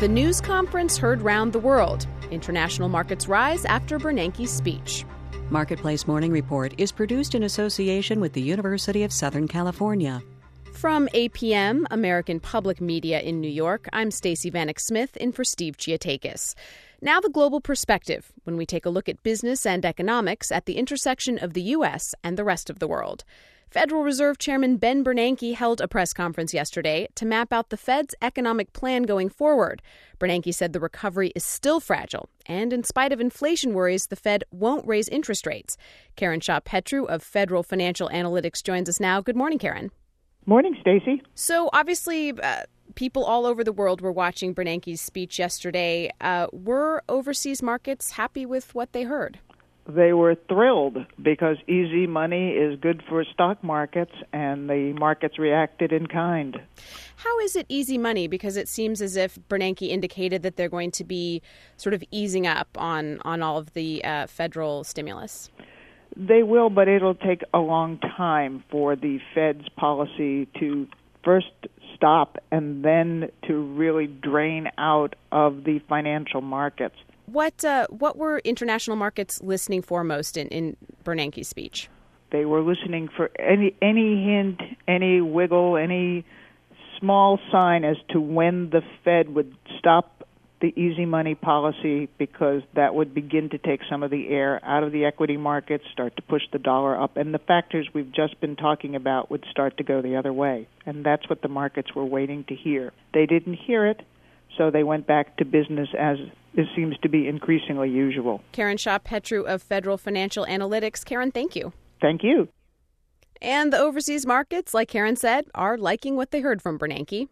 The news conference heard round the world. International markets rise after Bernanke's speech. Marketplace Morning Report is produced in association with the University of Southern California. From APM, American Public Media in New York, I'm Stacey Vanek Smith in for Steve Giatakis. Now the global perspective, when we take a look at business and economics at the intersection of the U.S. and the rest of the world. Federal Reserve Chairman Ben Bernanke held a press conference yesterday to map out the Fed's economic plan going forward. Bernanke said the recovery is still fragile, and in spite of inflation worries, the Fed won't raise interest rates. Karen Shaw-Petru of Federal Financial Analytics joins us now. Good morning, Karen. Morning, Stacey. So obviously, people all over the world were watching Bernanke's speech yesterday. Were overseas markets happy with what they heard? They were thrilled because easy money is good for stock markets, and the markets reacted in kind. How is it easy money? Because it seems as if Bernanke indicated that they're going to be sort of easing up on all of the federal stimulus. They will, but it'll take a long time for the Fed's policy to first stop and then to really drain out of the financial markets. What were international markets listening for most in Bernanke's speech? They were listening for any hint, any wiggle, any small sign as to when the Fed would stop the easy money policy, because that would begin to take some of the air out of the equity markets, start to push the dollar up, and the factors we've just been talking about would start to go the other way. And that's what the markets were waiting to hear. They didn't hear it, so they went back to business as it seems to be increasingly usual. Karen Shaw-Petru of Federal Financial Analytics. Karen, thank you. Thank you. And the overseas markets, like Karen said, are liking what they heard from Bernanke.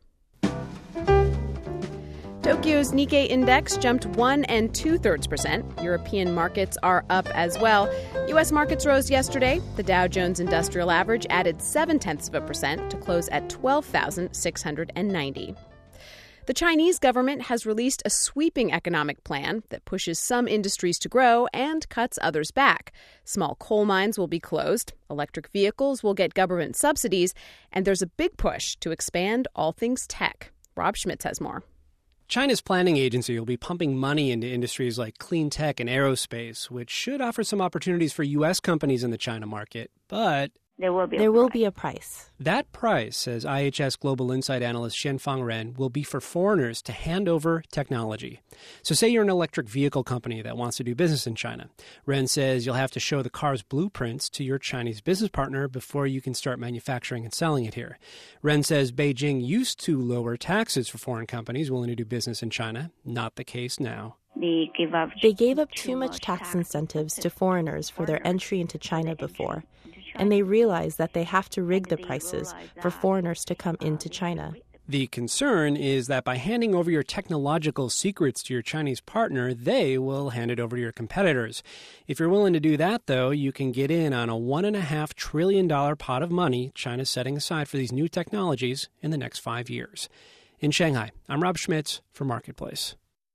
Tokyo's Nikkei index jumped 1 2/3%. European markets are up as well. U.S. markets rose yesterday. The Dow Jones Industrial Average added 0.7% to close at 12,690. The Chinese government has released a sweeping economic plan that pushes some industries to grow and cuts others back. Small coal mines will be closed, electric vehicles will get government subsidies, and there's a big push to expand all things tech. Rob Schmitz has more. China's planning agency will be pumping money into industries like clean tech and aerospace, which should offer some opportunities for U.S. companies in the China market. But there will be a price. That price, says IHS Global Insight analyst Xianfang Ren, will be for foreigners to hand over technology. So say you're an electric vehicle company that wants to do business in China. Ren says you'll have to show the car's blueprints to your Chinese business partner before you can start manufacturing and selling it here. Ren says Beijing used to lower taxes for foreign companies willing to do business in China. Not the case now. They gave up too much tax incentives to foreigners for their entry into China before. And they realize that they have to rig the prices for foreigners to come into China. The concern is that by handing over your technological secrets to your Chinese partner, they will hand it over to your competitors. If you're willing to do that, though, you can get in on a $1.5 trillion pot of money China's setting aside for these new technologies in the next 5 years. In Shanghai, I'm Rob Schmitz for Marketplace.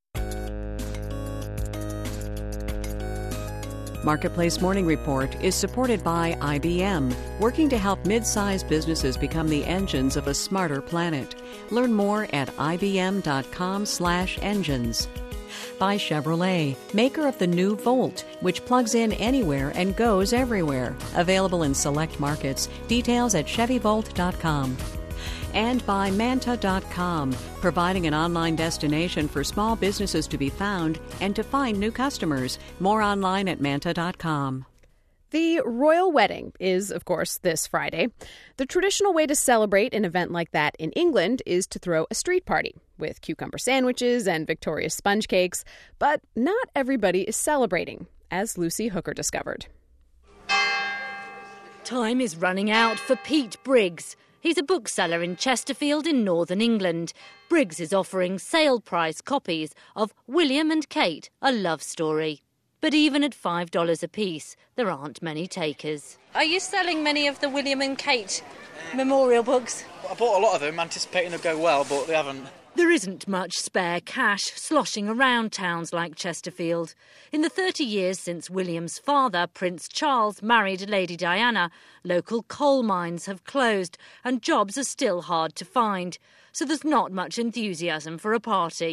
Marketplace Morning Report is supported by IBM, working to help mid-sized businesses become the engines of a smarter planet. Learn more at ibm.com/engines. By Chevrolet, maker of the new Volt, which plugs in anywhere and goes everywhere. Available in select markets. Details at chevyvolt.com. And by Manta.com, providing an online destination for small businesses to be found and to find new customers. More online at Manta.com. The royal wedding is, of course, this Friday. The traditional way to celebrate an event like that in England is to throw a street party with cucumber sandwiches and Victoria's sponge cakes. But not everybody is celebrating, as Lucy Hooker discovered. Time is running out for Pete Briggs. He's a bookseller in Chesterfield in northern England. Briggs is offering sale-price copies of William and Kate, A Love Story. But even at $5 apiece, there aren't many takers. Are you selling many of the William and Kate memorial books? I bought a lot of them, anticipating they'd go well, but they haven't. There isn't much spare cash sloshing around towns like Chesterfield. In the 30 years since William's father, Prince Charles, married Lady Diana, local coal mines have closed and jobs are still hard to find. So there's not much enthusiasm for a party.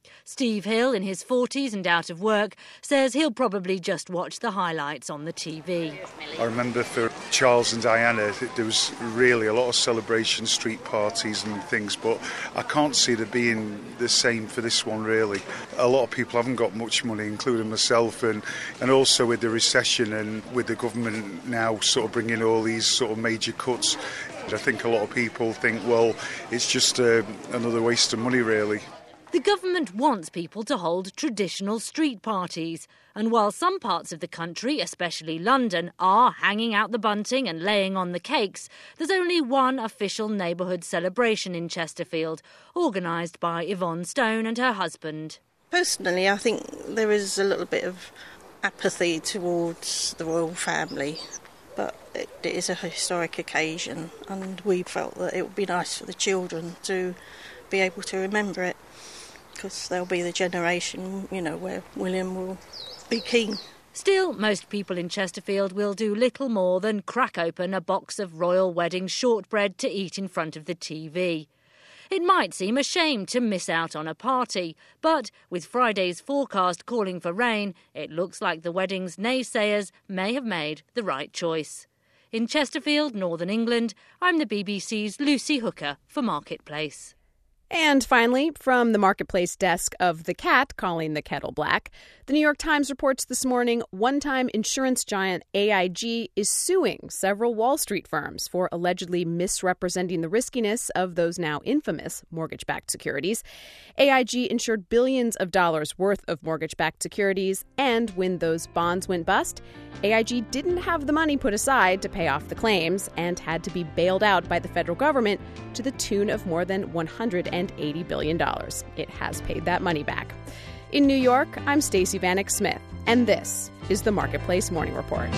Steve Hill, in his 40s and out of work, says he'll probably just watch the highlights on the TV. I remember for Charles and Diana, there was really a lot of celebration, street parties and things, but I can't see there being the same for this one, really. A lot of people haven't got much money, including myself, and also with the recession and with the government now sort of bringing all these sort of major cuts, I think a lot of people think, well, it's just another waste of money, really. The government wants people to hold traditional street parties. And while some parts of the country, especially London, are hanging out the bunting and laying on the cakes, there's only one official neighbourhood celebration in Chesterfield, organised by Yvonne Stone and her husband. Personally, I think there is a little bit of apathy towards the royal family. But it is a historic occasion, and we felt that it would be nice for the children to be able to remember it, because they'll be the generation, where William will be king. Still, most people in Chesterfield will do little more than crack open a box of royal wedding shortbread to eat in front of the TV. It might seem a shame to miss out on a party, but with Friday's forecast calling for rain, it looks like the wedding's naysayers may have made the right choice. In Chesterfield, Northern England, I'm the BBC's Lucy Hooker for Marketplace. And finally, from the Marketplace desk of The Cat Calling the Kettle Black, the New York Times reports this morning one-time insurance giant AIG is suing several Wall Street firms for allegedly misrepresenting the riskiness of those now infamous mortgage-backed securities. AIG insured billions of dollars worth of mortgage-backed securities, and when those bonds went bust, AIG didn't have the money put aside to pay off the claims and had to be bailed out by the federal government to the tune of more than $180 billion. It has paid that money back. In New York, I'm Stacey Vanek Smith, and this is the Marketplace Morning Report.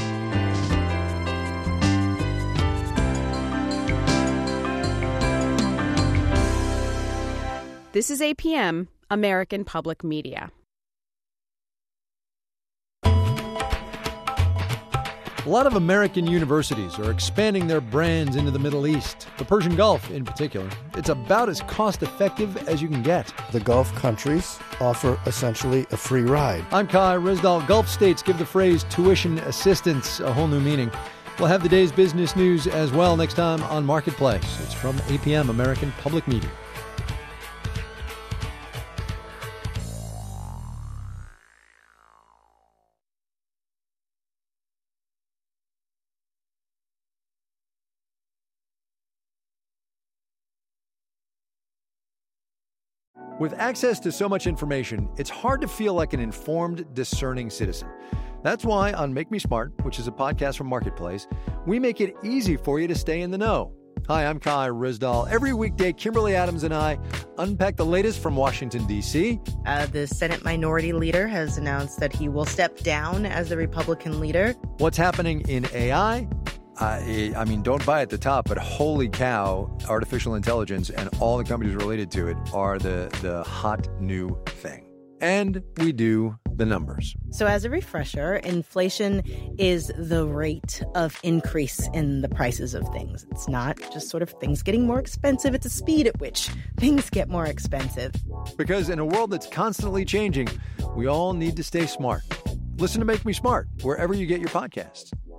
This is APM, American Public Media. A lot of American universities are expanding their brands into the Middle East, the Persian Gulf in particular. It's about as cost-effective as you can get. The Gulf countries offer essentially a free ride. I'm Kai Rizdal. Gulf states give the phrase tuition assistance a whole new meaning. We'll have the day's business news as well next time on Marketplace. It's from APM, American Public Media. With access to so much information, it's hard to feel like an informed, discerning citizen. That's why on Make Me Smart, which is a podcast from Marketplace, we make it easy for you to stay in the know. Hi, I'm Kai Rizdal. Every weekday, Kimberly Adams and I unpack the latest from Washington, D.C. The Senate Minority Leader has announced that he will step down as the Republican leader. What's happening in AI? I mean, don't buy at the top, but holy cow, artificial intelligence and all the companies related to it are the hot new thing. And we do the numbers. So as a refresher, inflation is the rate of increase in the prices of things. It's not just sort of things getting more expensive. It's the speed at which things get more expensive. Because in a world that's constantly changing, we all need to stay smart. Listen to Make Me Smart wherever you get your podcasts.